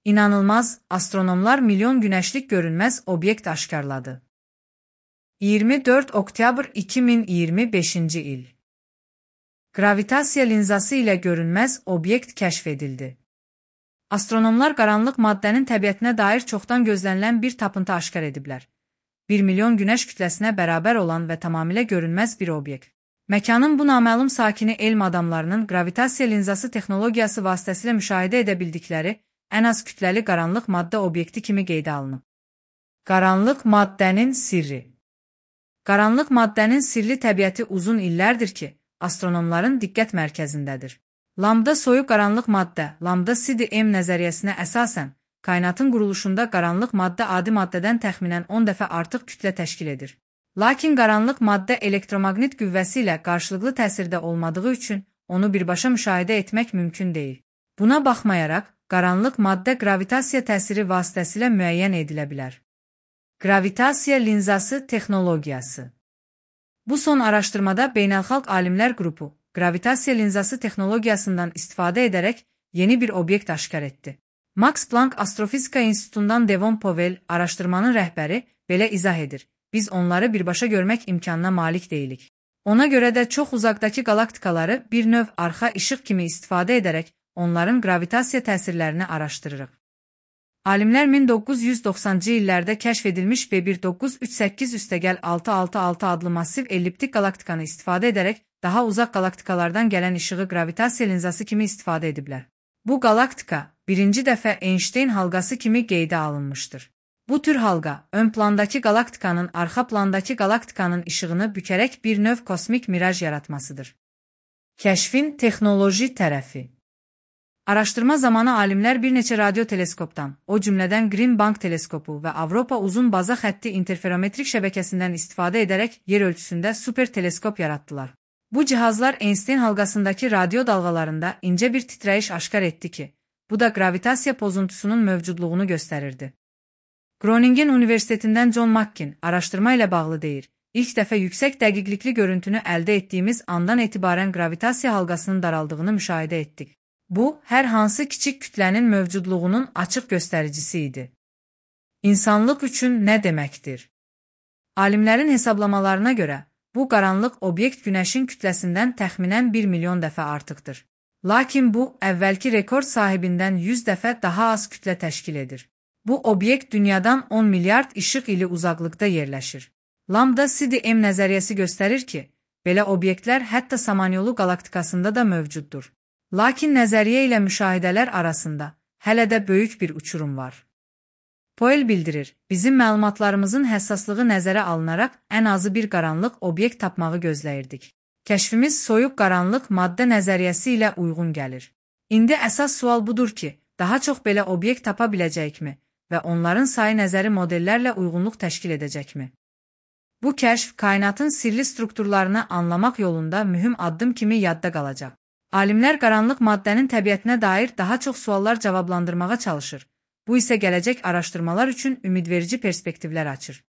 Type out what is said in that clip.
İnanılmaz, astronomlar milyon güneşlik görünmez obyekt aşkarladı. 24 oktyabr 2025 il. Gravitasiya linzası ilə görünməz obyekt kəşf edildi. Astronomlar qaranlıq maddənin təbiətinə dair çoxdan gözlənilən bir tapıntı aşkar ediblər. 1 milyon günəş kütləsinə bərabər olan və tamamilə görünməz bir obyekt. Məkanın bu naməlum sakini elm adamlarının gravitasiya linzası texnologiyası vasitəsilə müşahidə edə bildikləri ən az kütləli qaranlıq maddə obyekti kimi qeydə alınıb. Qaranlıq maddənin sirri. Qaranlıq maddənin sirli təbiəti uzun illərdir ki, astronomların diqqət mərkəzindədir. Lambda soyuq qaranlıq maddə, lambda CDM nəzəriyyəsinə əsasən, kainatın quruluşunda qaranlıq maddə adi maddədən təxminən 10 dəfə artıq kütlə təşkil edir. Lakin qaranlıq maddə elektromaqnit qüvvəsi ilə qarşılıqlı təsirdə olmadığı üçün onu birbaşa müşahidə etmək mümkün deyil. Buna baxmayaraq, qaranlıq maddə gravitasiya təsiri vasitəsilə müəyyən edilə bilər. Gravitasiya linzası texnologiyası. Bu son araşdırmada beynəlxalq alimlər qrupu gravitasiya linzası texnologiyasından istifadə edərək yeni bir obyekt aşkar etdi. Max Planck Astrofizika İnstitutundan Devon Powell, araşdırmanın rəhbəri, belə izah edir. Biz onları birbaşa görmək imkanına malik deyilik. Ona görə də çox uzaqdakı galaktikaları bir növ arxa işıq kimi istifadə edərək onların gravitasiya təsirlərini araşdırırıq. Alimlər 1990-cı illərdə kəşf edilmiş B1938-666 adlı massiv elliptik galaktikanı istifadə edərək daha uzaq galaktikalardan gələn işığı gravitasiya linzası kimi istifadə ediblər. Bu galaktika birinci dəfə Einstein halqası kimi qeydə alınmışdır. Bu tür halqa, ön plandakı galaktikanın arxa plandakı galaktikanın işığını bükərək bir növ kosmik miraj yaratmasıdır. Kəşfin texnoloji tərəfi. Araşdırma zamanı alimlər bir neçə radio teleskopdan, o cümlədən Green Bank teleskopu və Avropa uzun baza xətti interferometrik şəbəkəsindən istifadə edərək yer ölçüsündə super teleskop yaratdılar. Bu cihazlar Einstein halqasındakı radio dalğalarında incə bir titrəyiş aşkar etdi ki, bu da gravitasiya pozuntusunun mövcudluğunu göstərirdi. Groningen Universitetindən John Mackin araşdırma ilə bağlı deyir, ilk dəfə yüksək dəqiqlikli görüntünü əldə etdiyimiz andan etibarən gravitasiya halqasının daraldığını müşahidə etdik. Bu, hər hansı kiçik kütlənin mövcudluğunun açıq göstəricisi idi. İnsanlıq üçün nə deməkdir? Alimlərin hesablamalarına görə, bu qaranlıq obyekt Günəşin kütləsindən təxminən 1 milyon dəfə artıqdır. Lakin bu, əvvəlki rekord sahibindən 100 dəfə daha az kütlə təşkil edir. Bu obyekt dünyadan 10 milyard işıq ili uzaqlıqda yerləşir. Lambda CDM nəzəriyyəsi göstərir ki, belə obyektlər hətta Samanyolu galaktikasında da mövcuddur. Lakin nəzəriyyə ilə müşahidələr arasında hələ də böyük bir uçurum var. Powell bildirir, bizim məlumatlarımızın həssaslığı nəzərə alınaraq ən azı bir qaranlıq obyekt tapmağı gözləyirdik. Kəşfimiz soyuq qaranlıq maddə nəzəriyyəsi ilə uyğun gəlir. İndi əsas sual budur ki, daha çox belə obyekt tapa biləcəkmi və onların sayı nəzəri modellərlə uyğunluq təşkil edəcəkmi? Bu kəşf kainatın sirli strukturlarını anlamaq yolunda mühüm addım kimi yadda qalacaq. Alimlər qaranlıq maddənin təbiətinə dair daha çox suallar cavablandırmağa çalışır. Bu isə gələcək araşdırmalar üçün ümidverici perspektivlər açır.